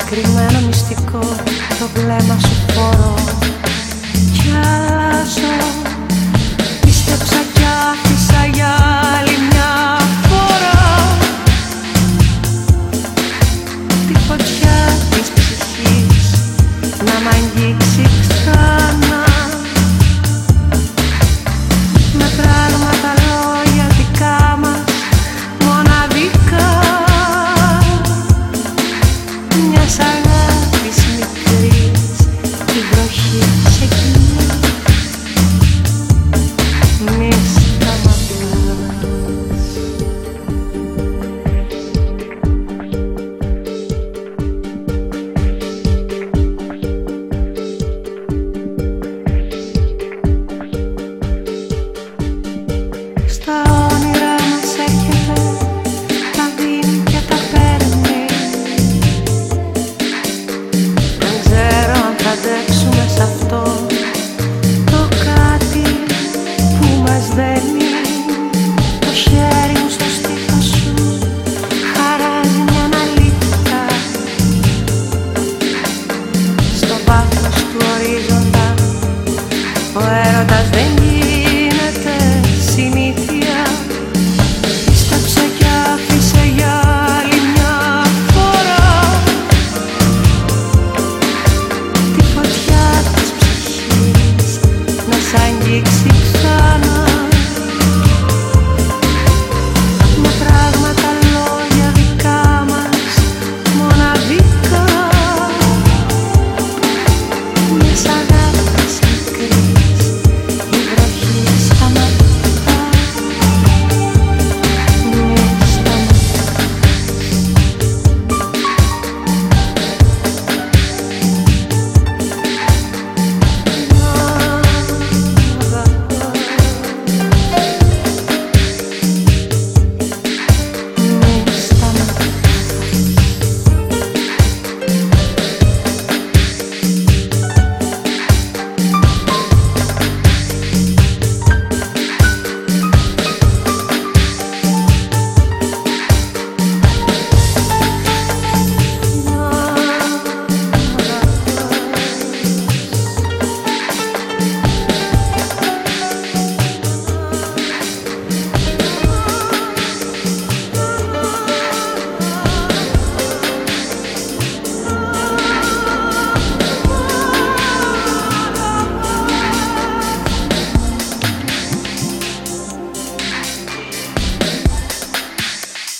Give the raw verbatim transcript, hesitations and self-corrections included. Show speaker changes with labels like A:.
A: κρυμμένο μυστικό, το βλέμμα σου φορώ κι αλλάζω. Πίστεψα κι άφησα για άλλη μια φορά τη φωτιά της ψυχής να μ' αγγίξει ξανά, με πράγματα λόγια δικά μας μοναδικά, μιας αγάπης μικρής η βροχή σε κινεί, μη σταματάς. Στα όνειρά μας έρχεται, τα δίνει και τα παίρνει. Δεν ξέρω αν θα αντέξουμε σ' αυτό το κάτι που μας δένει. Το χέρι μου στο στήθος σου χαράζει μια αναλύτητα. Στο βάθος του ορίζοντα ο έρωτας δεν γίνεται συνήθεια. Πίστεψε κι άφησε για άλλη μια φορά τη φωτιά της ψυχής να σ' αγγίξει